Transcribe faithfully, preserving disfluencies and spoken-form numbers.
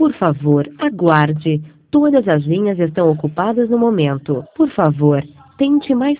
Por favor, aguarde. Todas as linhas estão ocupadas no momento. Por favor, tente mais